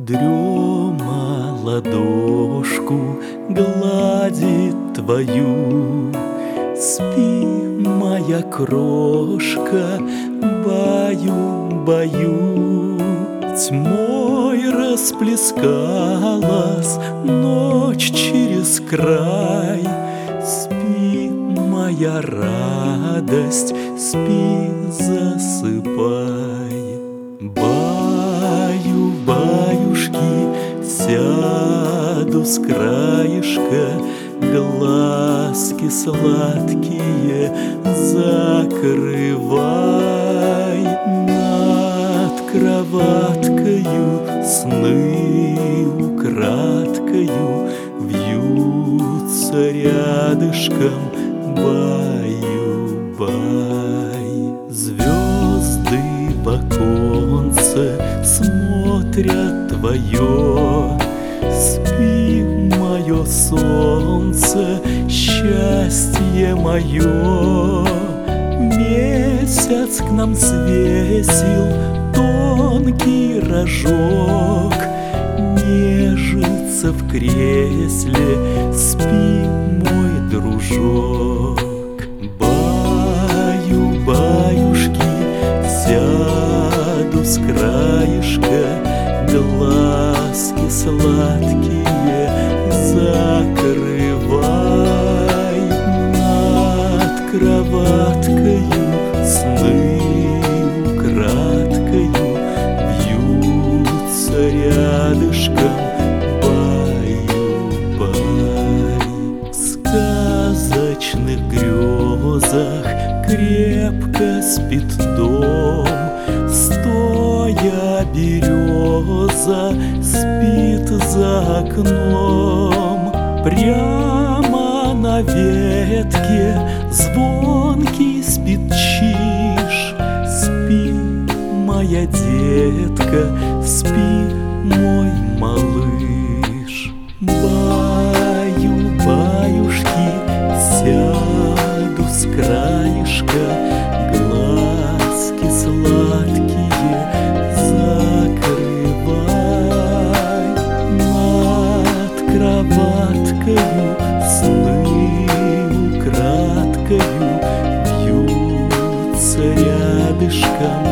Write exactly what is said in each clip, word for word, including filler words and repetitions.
Дрема ладошку гладит твою. Спи, моя крошка, баю-баю. Тьмой расплескалась ночь через край. Спи, моя радость, спи, засыпай. Баю-баюшки, сяду с краешка, глазки сладкие закрывай. Над кроваткою сны украдкою вьются рядышком, баю-бай. Звезды в оконце смотрят твое. Спи, мое солнце, счастье мое. Месяц к нам свесил тонкий рожок, нежится в кресле, спи, мой дружок. Баю-баюшки, сяду с краешка, глазки сладкие закрывай. Над кроваткою сны украдкою вьются рядышком, баю-бай. В сказочных грезах крепко спит дом, стоя береза спит за окном. Прямо на ветке звонкий спит чиж. Спи, моя детка, спи, мой малыш. Баю-баюшки, сяду с краешка, глазки сладкие закрывай. Над кроваткою сны украдкою вьются рядышком,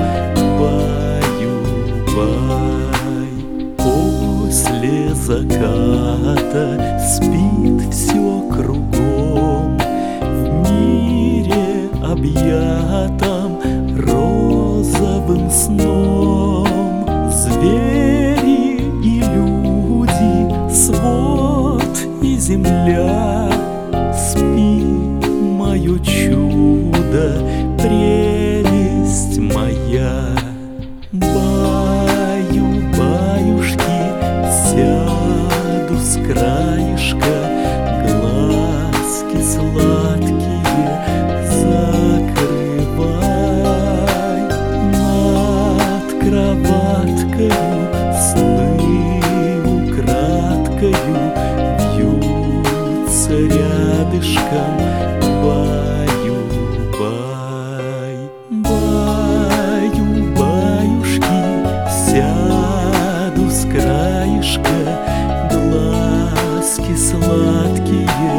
баю-бай. После заката спит все кругом, в мире объятом розовым сном. Звери и люди, свод и земля. Спи, мое чудо, прелесть моя. Баю-баюшки, сяду с краешка, глазки сладкие закрывай. Над кроваткою сны украдкою вьются рядышком, баю-бай. Баю-баюшки, сяду с краешка, глазки сладкие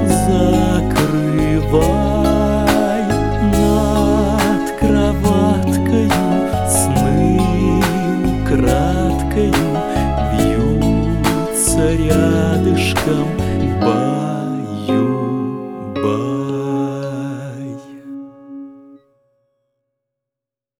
закрывай. Над кроваткою сны украдкою вьются рядышком,